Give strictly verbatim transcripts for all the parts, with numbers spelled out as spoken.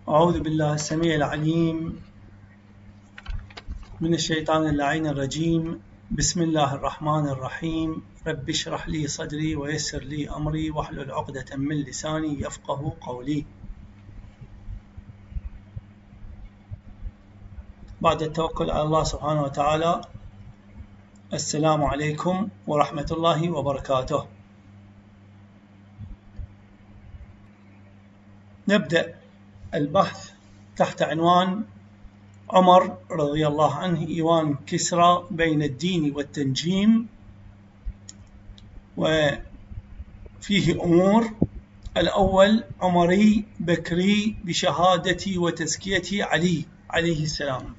أعوذ بالله السميع العليم من الشيطان اللعين الرجيم. بسم الله الرحمن الرحيم. رب اشرح لي صدري ويسر لي أمري واحلل عقدة من لساني يفقه قولي. بعد التوكل على الله سبحانه وتعالى، السلام عليكم ورحمة الله وبركاته. نبدأ البحث تحت عنوان عمر رضي الله عنه إيوان كسرى بين الدين والتنجيم، وفيه أمور. الأول عمري بكري بشهادة وتزكية علي عليه السلام.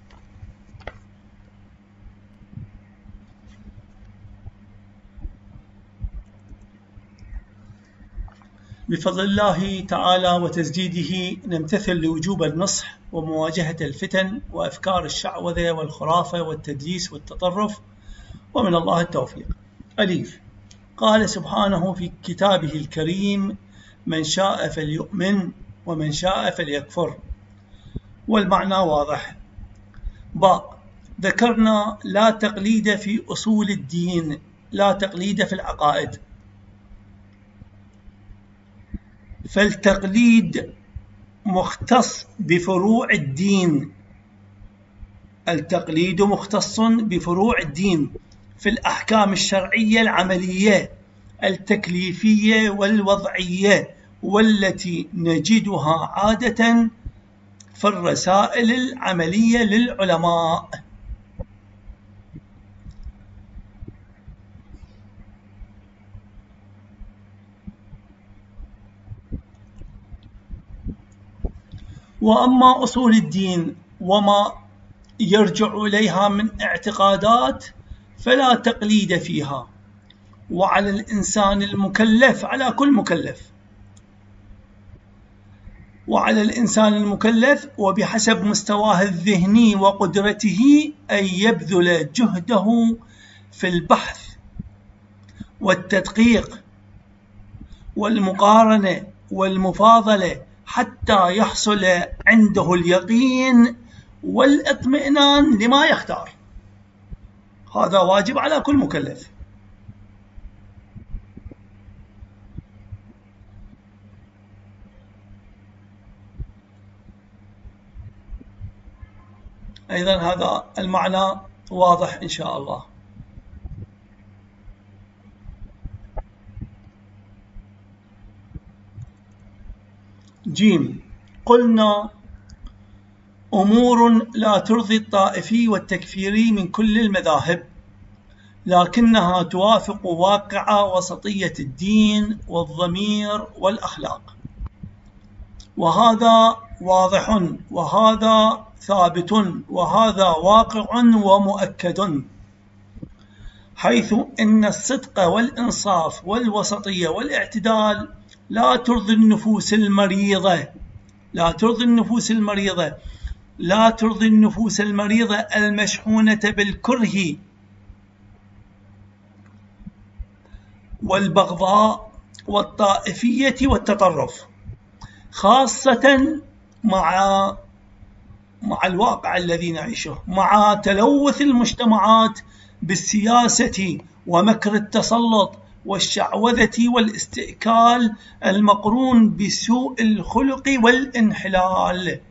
بفضل الله تعالى وتسديده نمتثل لوجوب النصح ومواجهة الفتن وأفكار الشعوذة والخرافة والتدليس والتطرف، ومن الله التوفيق. أليف. قال سبحانه في كتابه الكريم: من شاء فليؤمن ومن شاء فليكفر. والمعنى واضح. باء. ذكرنا لا تقليد في أصول الدين، لا تقليد في العقائد، فالتقليد مختص بفروع الدين. التقليد مختص بفروع الدين في الأحكام الشرعية العملية التكليفية والوضعية، والتي نجدها عادة في الرسائل العملية للعلماء. وأما أصول الدين وما يرجع إليها من اعتقادات فلا تقليد فيها، وعلى الإنسان المكلف، على كل مكلف، وعلى الإنسان المكلف وبحسب مستواه الذهني وقدرته أن يبذل جهده في البحث والتدقيق والمقارنة والمفاضلة حتى يحصل عنده اليقين والاطمئنان لما يختار. هذا واجب على كل مكلف. أيضا هذا المعنى واضح إن شاء الله. جيم. قلنا أمور لا ترضي الطائفي والتكفيري من كل المذاهب، لكنها توافق واقع وسطية الدين والضمير والأخلاق، وهذا واضح وهذا ثابت وهذا واقع ومؤكد، حيث إن الصدق والإنصاف والوسطية والاعتدال لا ترضي النفوس المريضة لا ترضي النفوس المريضة لا ترضي النفوس المريضة المشحونة بالكره والبغضاء والطائفية والتطرف، خاصة مع مع الواقع الذي نعيشه، مع تلوث المجتمعات بالسياسة ومكر التسلط والشعوذة والاستئكال المقرون بسوء الخلق والانحلال.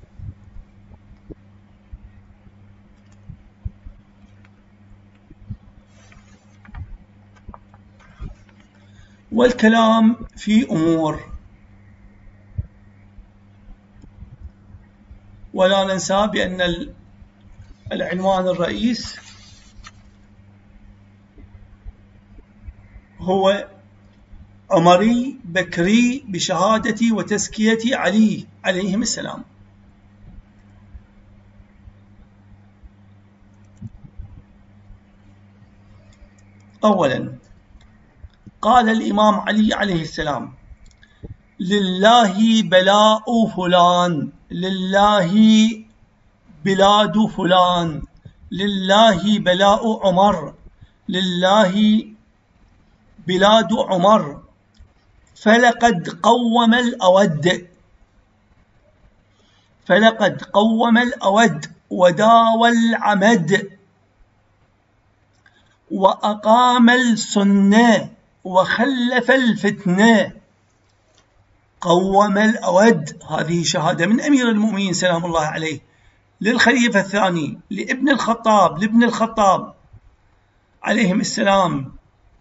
والكلام في أمور، ولا ننسى بأن العنوان الرئيس هو عمري بكري بشهادة وتزكية علي عليهم السلام. أولا، قال الإمام علي عليه السلام: لله بلاء فلان، لله بلاد فلان، لله بلاء عمر، لله بلاد عمر، فلقد قوم الأود. فلقد قوم الأود وداوى العمد وأقام السنة وخلف الفتنة. قوم الأود، هذه شهادة من أمير المؤمنين سلام الله عليه للخليفة الثاني لابن الخطاب لابن الخطاب عليهم السلام،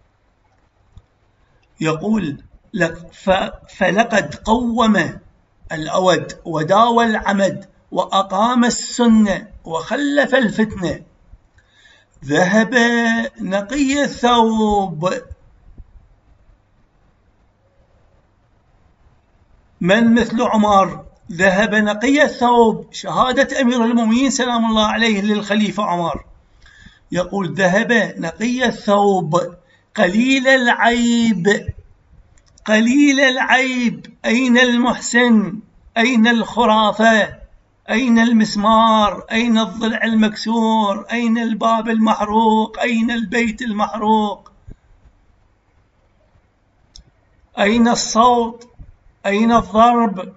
يقول فلقد قوم الأود وداوى العمد وأقام السنة وخلف الفتنة. ذهب نقي الثوب. من مثل عمر؟ ذهب نقي الثوب، شهادة أمير المؤمنين سلام الله عليه للخليفة عمر، يقول ذهب نقي الثوب قليل العيب. قليل العيب، أين المحسن؟ أين الخرافة؟ أين المسمار؟ أين الضلع المكسور؟ أين الباب المحروق؟ أين البيت المحروق؟ أين الصوت؟ أين الضرب؟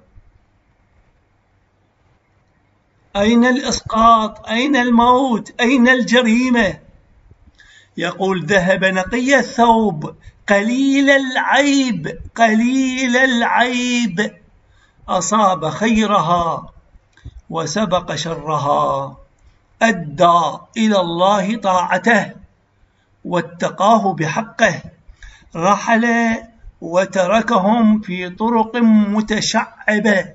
أين الإسقاط؟ أين الموت؟ أين الجريمة؟ يقول ذهب نقي الثوب قليل العيب. قليل العيب، أصاب خيرها وسبق شرها، أدى إلى الله طاعته واتقاه بحقه، رحل وتركهم في طرق متشعبة.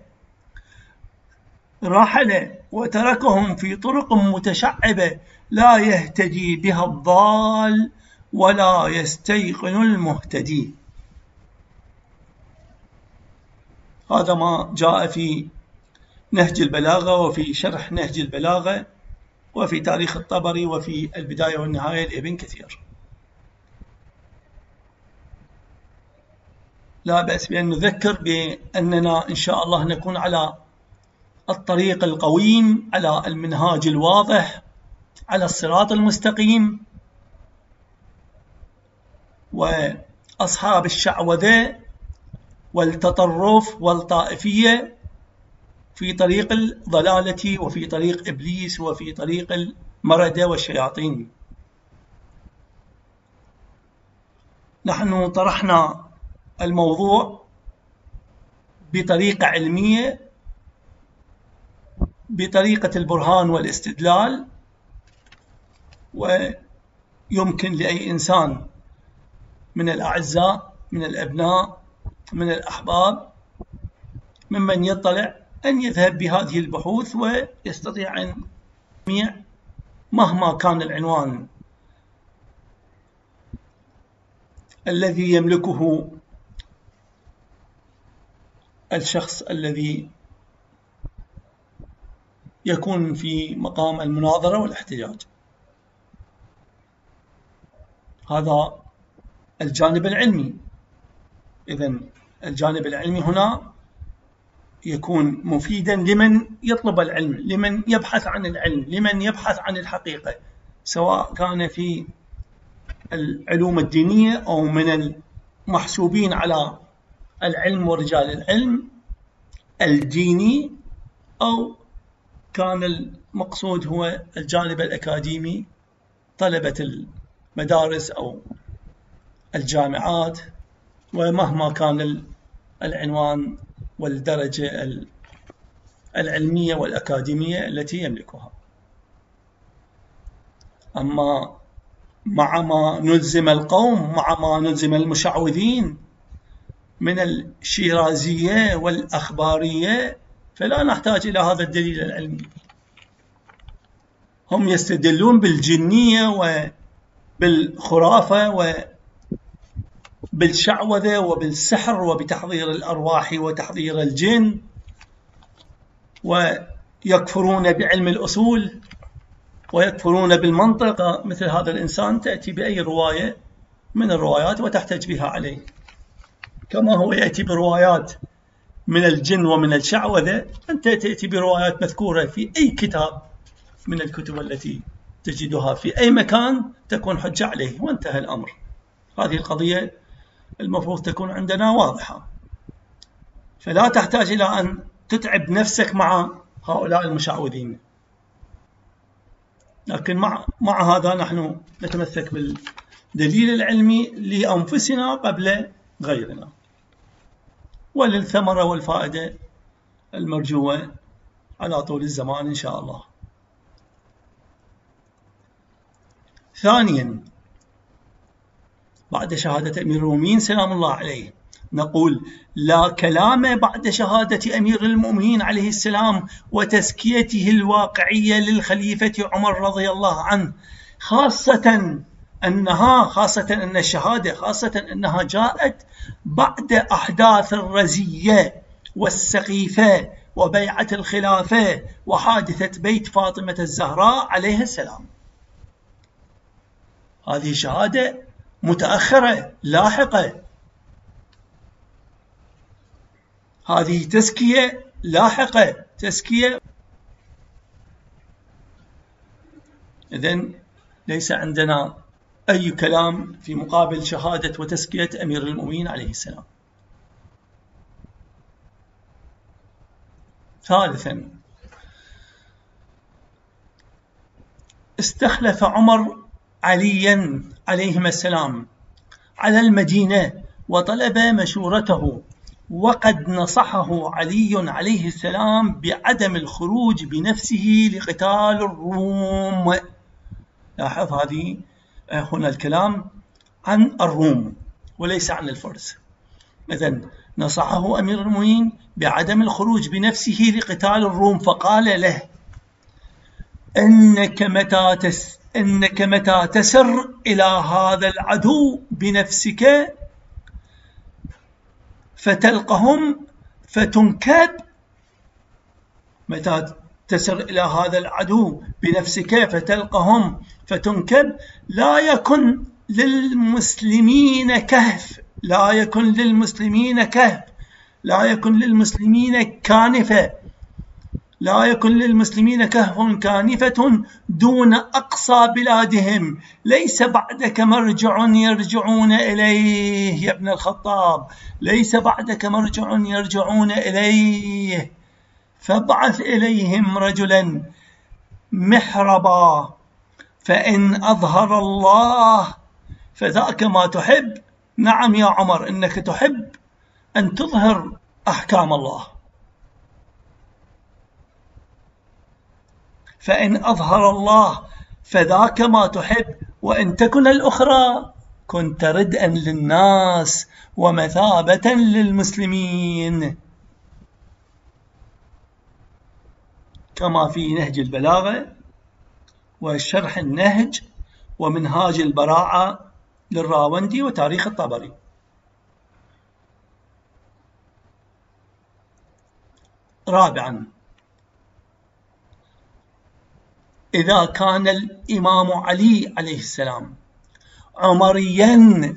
رحل وتركهم في طرق متشعبة لا يهتدي بها الضال ولا يستيقن المهتدي. هذا ما جاء في نهج البلاغة وفي شرح نهج البلاغة وفي تاريخ الطبري وفي البداية والنهاية لابن كثير. لا بأس بأن نذكر بأننا إن شاء الله نكون على الطريق القويم، على المنهاج الواضح، على الصراط المستقيم، وأصحاب الشعوذة والتطرف والطائفية في طريق الضلالة وفي طريق إبليس وفي طريق المردة والشياطين. نحن طرحنا الموضوع بطريقة علمية، بطريقة البرهان والاستدلال، ويمكن لأي إنسان من الأعزاء من الأبناء من الأحباب ممن يطلع أن يذهب بهذه البحوث ويستطيع أن يسمع مهما كان العنوان الذي يملكه الشخص الذي يكون في مقام المناظرة والاحتجاج. هذا الجانب العلمي. إذن الجانب العلمي هنا يكون مفيدا لمن يطلب العلم، لمن يبحث عن العلم، لمن يبحث عن الحقيقة، سواء كان في العلوم الدينية أو من المحسوبين على العلم ورجال العلم الديني، أو كان المقصود هو الجانب الأكاديمي، طلبة المدارس أو الجامعات، ومهما كان العنوان والدرجة العلمية والأكاديمية التي يملكها. أما مع ما نلزم القوم، مع ما نلزم المشعوذين من الشيرازية والأخبارية، فلا نحتاج إلى هذا الدليل العلمي. هم يستدلون بالجنية وبالخرافة وبالشعوذة وبالسحر وبتحضير الأرواح وتحضير الجن، ويكفرون بعلم الأصول ويكفرون بالمنطق. مثل هذا الإنسان تأتي بأي رواية من الروايات وتحتج بها عليه، كما هو يأتي بروايات من الجن ومن الشعوذة، أنت تأتي بروايات مذكورة في أي كتاب من الكتب التي تجدها في أي مكان تكون حجة عليه، وانتهى الأمر. هذه القضية المفروض تكون عندنا واضحة، فلا تحتاج إلى أن تتعب نفسك مع هؤلاء المشعوذين. لكن مع, مع هذا نحن نتمسك بالدليل العلمي لأنفسنا قبل غيرنا، وللثمرة والفائدة المرجوة على طول الزمان إن شاء الله. ثانيا، بعد شهادة أمير المؤمنين سلام الله عليه نقول: لا كلام بعد شهادة أمير المؤمنين عليه السلام وتزكيته الواقعية للخليفة عمر رضي الله عنه، خاصة أنها خاصة أن الشهادة خاصة أنها جاءت بعد أحداث الرزية والسقيفة وبيعة الخلافة وحادثة بيت فاطمة الزهراء عليه السلام. هذه شهادة متأخرة لاحقة، هذه تزكية لاحقة، تزكية. إذن ليس عندنا أي كلام في مقابل شهادة وتزكية أمير المؤمنين عليه السلام. ثالثا، استخلف عمر عليا عليهما السلام على المدينة وطلب مشورته، وقد نصحه علي عليه السلام بعدم الخروج بنفسه لقتال الروم. لاحظ هذه هنا الكلام عن الروم وليس عن الفرس. إذن نصحه أمير المؤمنين بعدم الخروج بنفسه لقتال الروم، فقال له: إنك متى تس إنك متى تسر إلى هذا العدو بنفسك فتلقهم فتنكب، متى تسر إلى هذا العدو بنفسك فتلقهم فتنكب، لا يكن للمسلمين كهف، لا يكن للمسلمين كهف، لا يكن للمسلمين كانفة، لا يكن للمسلمين كهف كانفة دون أقصى بلادهم، ليس بعدك مرجع يرجعون إليه يا ابن الخطاب، ليس بعدك مرجع يرجعون إليه، فابعث إليهم رجلا محربا، فإن أظهر الله فذاك ما تحب. نعم يا عمر، إنك تحب أن تظهر أحكام الله، فإن أظهر الله فذاك ما تحب، وإن تكن الأخرى كنت ردءا للناس ومثابة للمسلمين، كما في نهج البلاغة وشرح النهج ومنهاج البراعة للراوندي وتاريخ الطبري. رابعا، إذا كان الإمام علي عليه السلام عمريا،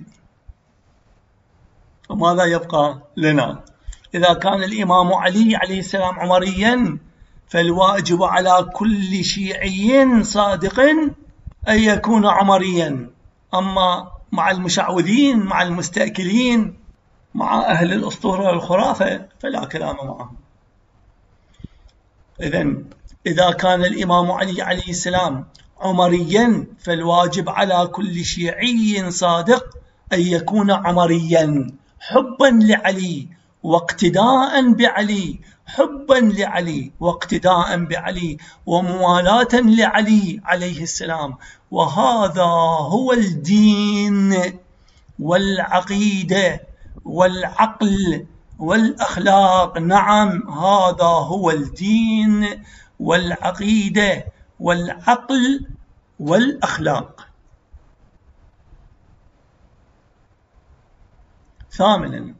وماذا يبقى لنا؟ إذا كان الإمام علي عليه السلام عمريا فالواجب على كل شيعي صادق أن يكون عمريا. أما مع المشعوذين، مع المستأكلين، مع أهل الأسطورة والخرافة فلا كلام معهم. إذن إذا كان الإمام علي عليه السلام عمريا فالواجب على كل شيعي صادق أن يكون عمريا، حبا لعلي واقتداء بعلي، حبا لعلي واقتداء بعلي وموالاة لعلي عليه السلام. وهذا هو الدين والعقيدة والعقل والأخلاق. نعم، هذا هو الدين والعقيدة والعقل والأخلاق. ثامنا،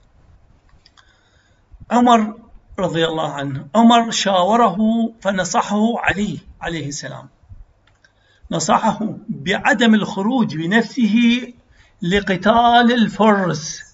عمر رضي الله عنه، عمر شاوره فنصحه علي عليه السلام، نصحه بعدم الخروج بنفسه لقتال الفرس،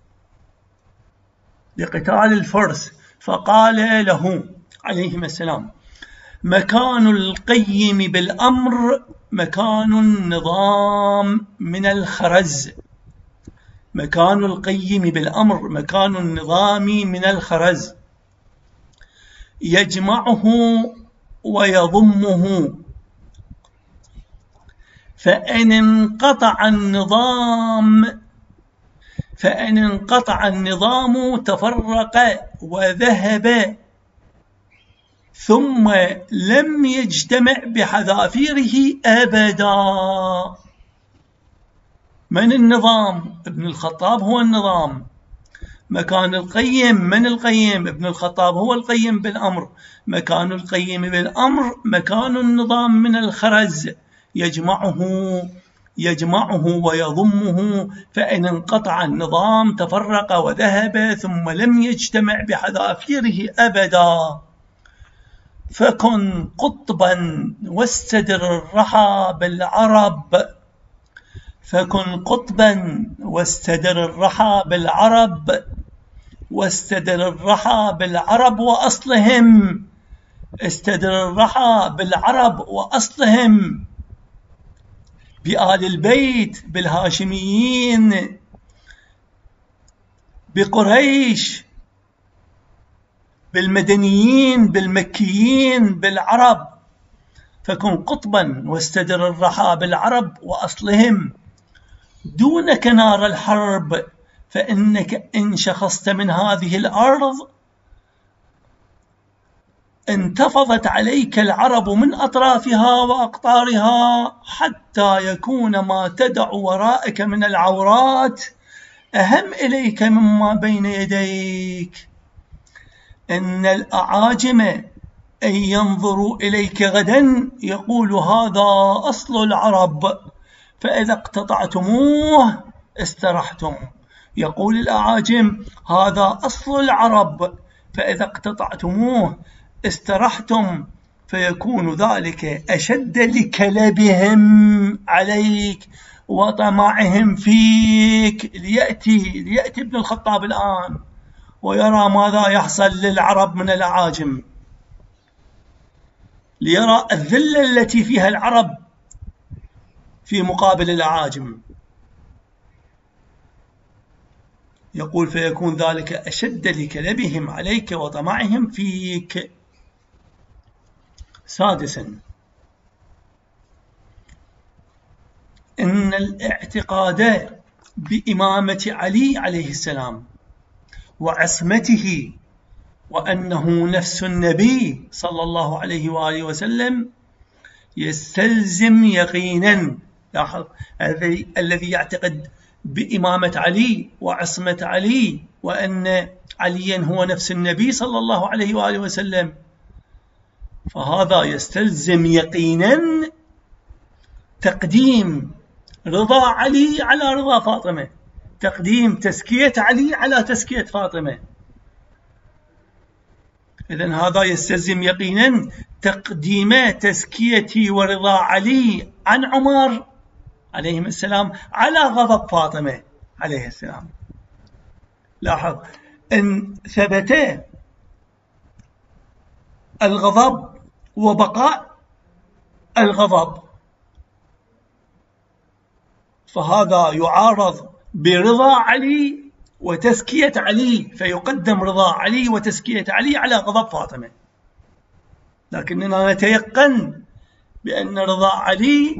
لقتال الفرس، فقال له عليهما السلام: مكان القيم بالأمر مكان النظام من الخرز، مكان القيم بالأمر مكان النظام من الخرز. يجمعه ويضمه، فإن انقطع النظام فإن انقطع النظام تفرق وذهب، ثم لم يجتمع بحذافيره أبدا. من النظام؟ ابن الخطاب هو النظام. مكان القيم؟ من القيم؟ ابن الخطاب هو القيم بالأمر. مكان القيم بالأمر مكان النظام من الخرز، يجمعه يجمعه ويضمه، فإن انقطع النظام تفرق وذهب، ثم لم يجتمع بحذافيره أبدا. فكن قطبا واستدر الرحى بالعرب فكن قطبا واستدر الرحى بالعرب واستدر الرحى بالعرب وأصلهم استدر الرحى بالعرب وأصلهم، بآل البيت، بالهاشميين، بقريش، بالمدنيين، بالمكيين، بالعرب. فكن قطبا واستدر الرحى بالعرب وأصلهم، دونك نار الحرب، فإنك إن شخصت من هذه الأرض انتفضت عليك العرب من أطرافها وأقطارها، حتى يكون ما تدع وراءك من العورات أهم إليك مما بين يديك. إن الأعاجم أن ينظروا إليك غدا يقول هذا أصل العرب، فإذا اقتطعتموه استرحتم. يقول الأعاجم هذا أصل العرب، فإذا اقتطعتموه استرحتم، فيكون ذلك أشد لكلبهم عليك وطمعهم فيك. ليأتي, ليأتي ابن الخطاب الآن ويرى ماذا يحصل للعرب من الأعاجم، ليرى الذلة التي فيها العرب في مقابل الأعاجم. يقول فيكون ذلك أشد لكلبهم عليك وطمعهم فيك. سادسا، إن الاعتقاد بإمامة علي عليه السلام وعصمته وأنه نفس النبي صلى الله عليه وآله وسلم يستلزم يقينا. لاحظ، الذي يعتقد بإمامة علي وعصمة علي وأن عليا هو نفس النبي صلى الله عليه وآله وسلم، فهذا يستلزم يقينا تقديم رضا علي على رضا فاطمة، تقديم تزكية علي على تزكية فاطمة. إذن هذا يستلزم يقينا تقديم تزكية ورضا علي عن عمر عليه السلام على غضب فاطمة عليه السلام. لاحظ، إن ثبت الغضب وبقاء الغضب فهذا يعارض برضا علي وتزكية علي، فيقدم رضا علي وتزكية علي على غضب فاطمة. لكننا نتيقن بأن رضا علي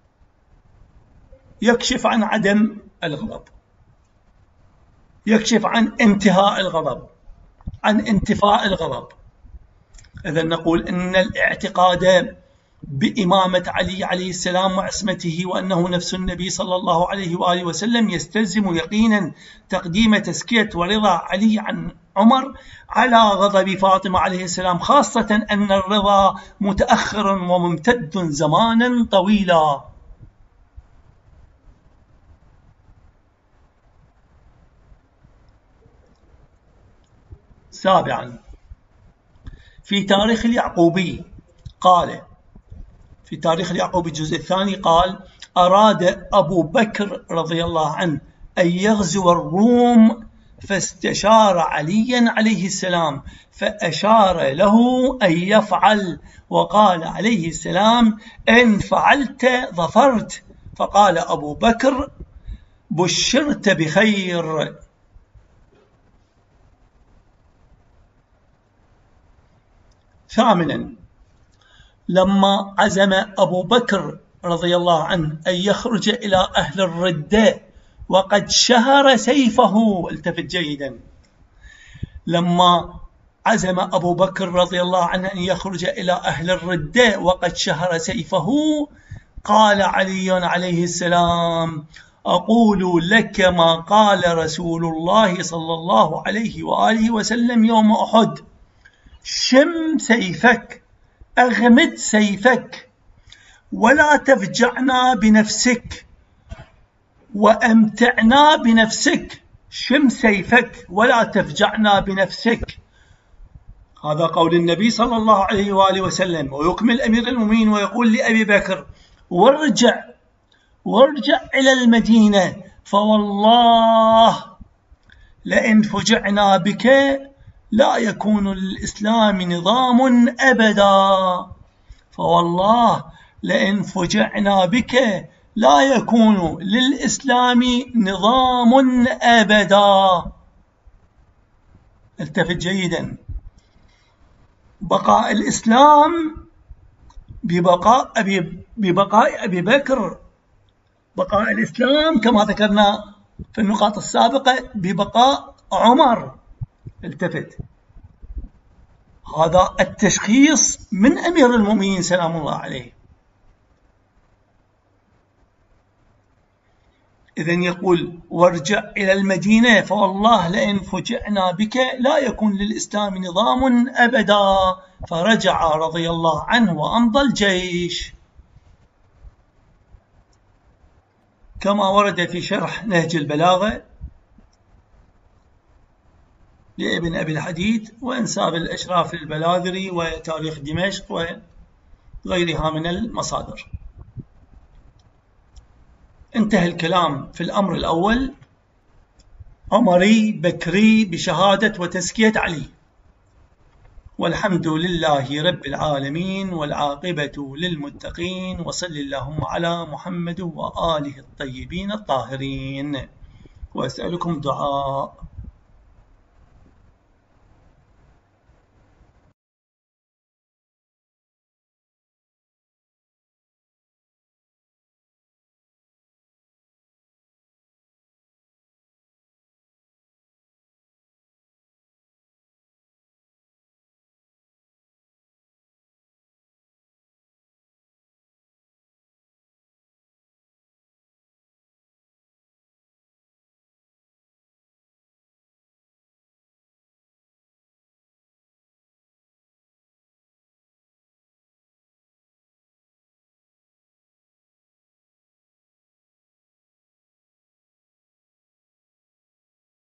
يكشف عن عدم الغضب، يكشف عن انتهاء الغضب، عن انتفاء الغضب. إذن نقول إن الاعتقاد بإمامة علي عليه السلام وعصمته وأنه نفس النبي صلى الله عليه وآله وسلم يستلزم يقينا تقديم تزكية ورضا علي عن عمر على غضب فاطمة عليه السلام، خاصة أن الرضا متأخر وممتد زمانا طويلا. سابعا، في تاريخ اليعقوبي قال في تاريخ اليعقوبي الجزء الثاني قال: أراد أبو بكر رضي الله عنه أن يغزو الروم فاستشار عليا عليه السلام فأشار له أن يفعل، وقال عليه السلام: إن فعلت ظفرت. فقال أبو بكر: بشرت بخير. ثامنا، لما عزم أبو بكر رضي الله عنه أن يخرج إلى أهل الردة وقد شهر سيفه، التفت جيدا، لما عزم أبو بكر رضي الله عنه أن يخرج إلى أهل الردة وقد شهر سيفه، قال علي عليه السلام: أقول لك ما قال رسول الله صلى الله عليه وآله وسلم يوم أحد: شم سيفك، أغمد سيفك، ولا تفجعنا بنفسك وأمتعنا بنفسك. شم سيفك ولا تفجعنا بنفسك. هذا قول النبي صلى الله عليه وآله وسلم. ويكمل أمير المؤمنين ويقول لأبي بكر: وارجع وارجع إلى المدينة، فوالله لئن فجعنا بك لا يكون للإسلام نظام أبدا. فوالله لئن فجعنا بك لا يكون للإسلام نظام أبدا. التفت جيدا، بقاء الإسلام ببقاء أبي, ببقاء أبي بكر، بقاء الإسلام كما ذكرنا في النقاط السابقة ببقاء عمر. التفت، هذا التشخيص من أمير المؤمنين سلام الله عليه. إذن يقول: وارجع إلى المدينة، فوالله لئن فجعنا بك لا يكون للإسلام نظام أبدا. فرجع رضي الله عنه وأمضى الجيش، كما ورد في شرح نهج البلاغة لابن أبي الحديد وإنساب الأشراف البلاذري وتاريخ دمشق وغيرها من المصادر. انتهى الكلام في الأمر الأول: عمري بكري بشهادة وتزكية علي. والحمد لله رب العالمين، والعاقبة للمتقين، وصل اللهم على محمد وآله الطيبين الطاهرين. وأسألكم دعاء.